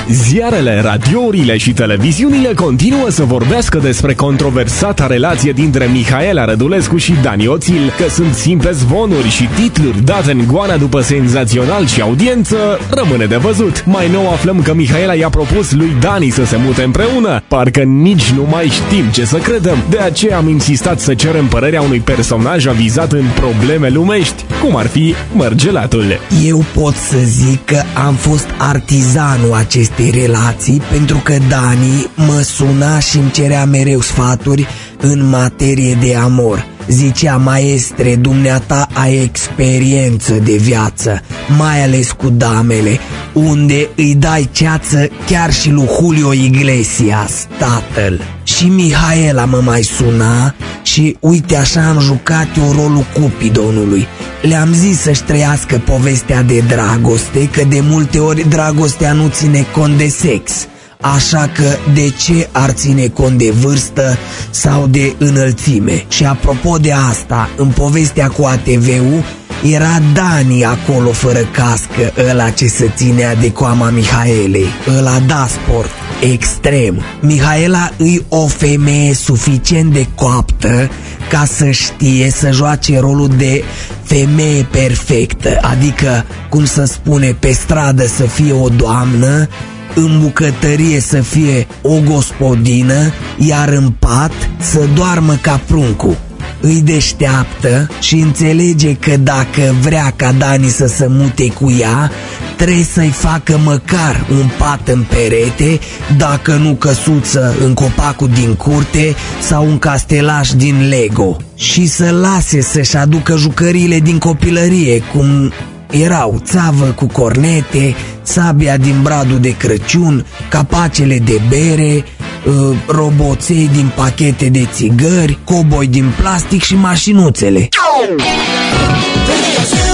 Ziarele, radiourile și televiziunile continuă să vorbească despre controversata relație dintre Mihaela Rădulescu și Dani Oțil, că sunt simple zvonuri și titluri date în goană după senzațional și audiență, rămâne de văzut. Mai nou aflăm că Mihaela i-a propus lui Dani să se mute împreună. Parcă nici nu mai știm ce să credem. De aceea am insistat să cerem părerea unui personaj avizat în probleme lumești, cum ar fi Mărgelatul. Eu pot să zic că am fost artizanul acestei relații, pentru că Dani mă suna și îmi cerea mereu sfaturi în materie de amor. Zicea: maestre, dumneata ai experiență de viață, mai ales cu damele, unde îi dai ceață chiar și lui Julio Iglesias, tatăl. Și Mihaela mă mai suna și uite așa am jucat eu rolul Cupidonului. Le-am zis să-și trăiască povestea de dragoste, că de multe ori dragostea nu ține cont de sex. Așa că de ce ar ține cont de vârstă sau de înălțime? Și apropo de asta, în povestea cu ATV-ul era Dani acolo fără cască, ăla ce se ținea de coama Mihaelei, ăla da sport extrem. Mihaela îi o femeie suficient de coaptă ca să știe să joace rolul de femeie perfectă, adică, cum să spune, pe stradă să fie o doamnă, în bucătărie să fie o gospodină, iar în pat să doarmă ca pruncul. Îi deșteaptă și înțelege că dacă vrea ca Dani să se mute cu ea, trebuie să-i facă măcar un pat în perete, dacă nu căsuță în copacul din curte sau un castelaș din Lego. Și să lase să-și aducă jucăriile din copilărie, cum erau țavă cu cornete, sabia din bradul de Crăciun, capacele de bere, roboței din pachete de țigări, cowboy din plastic și mașinuțele.